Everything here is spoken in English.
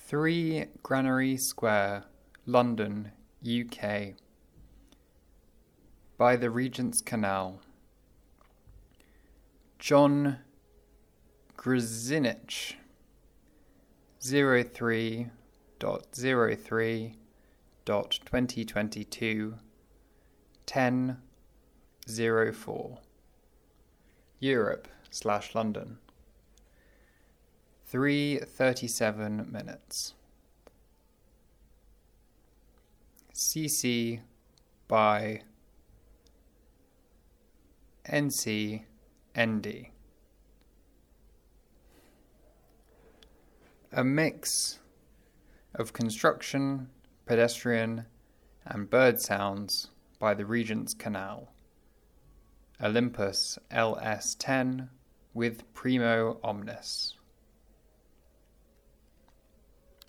3 Granary Square, London, UK. By the Regent's Canal. John Grzinich, 03.03.2022, 10:04. Europe/London. 3:37 minutes. CC by NC ND. A mix of construction, pedestrian, and bird sounds by the Regent's Canal. Olympus LS10 with Primo Omnis.